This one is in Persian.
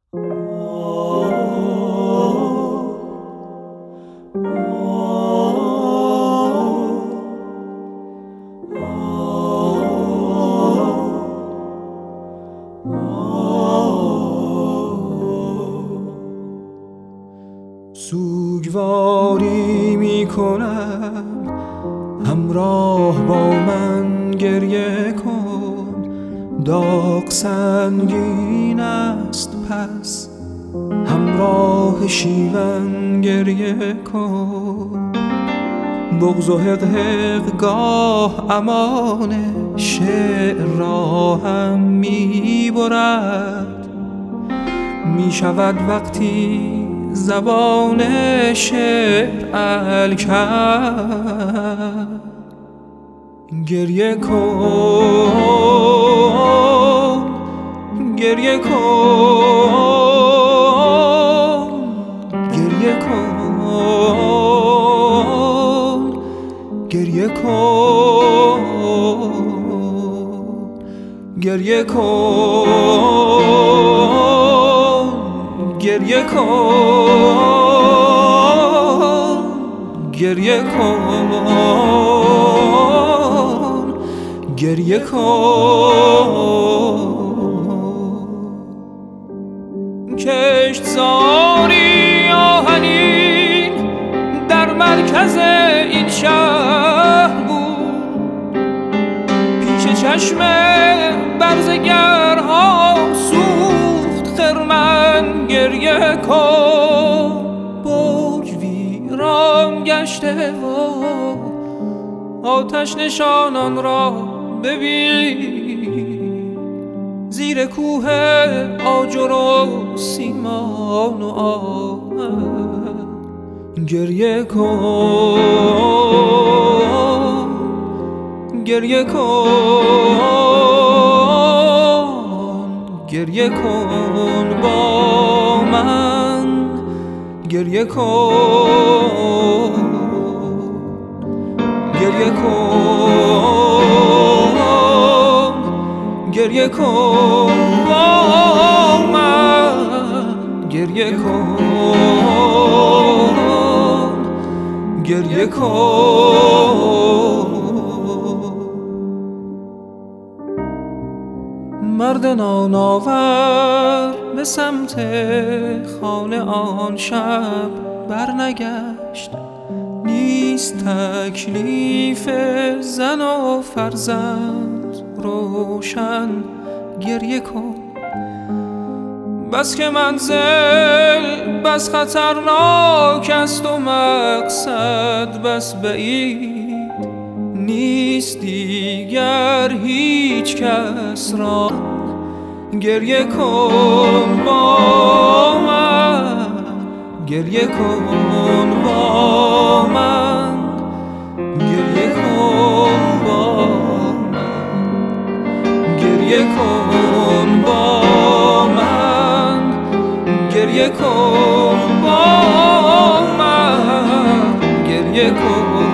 سوگواری میکنم همراه با من گریه کن، داغ سنگین است پس همراه شیون گریه کن. بغض و حقحق گاه امان شعر را هم میبرد، میشود وقتی زبان شعر الکن. گریه کن، گریه کن، گریه کن، گریه کن، گریه کن، گریه کن، گریه کن، گریه کن. کشتزاری آهنین در مرکز این شهر بود، پیش چشم برزگرها سوخت خرمن. گریه کن، برج ویران گشته و آتش نشانان را ببین، زیر کوه آجر و سیمان و آهن. گریه کن، گریه کن، گریه کن با من. گریه کن، گریه کن، گریه کن با من. گریه کن، گریه کن. مرد نانآور به سمت خانه آن شب برنگشت، نیست تکلیف زن و فرزند روشن. گریه کن، بس که منزل بس خطرناک است و مقصد بس بعید، نیست دیگر هیچ کس را. گریه کن با من، گریه کن با من، گریه کن با من، گریه کن با من، گریه کن با من، گریه کن.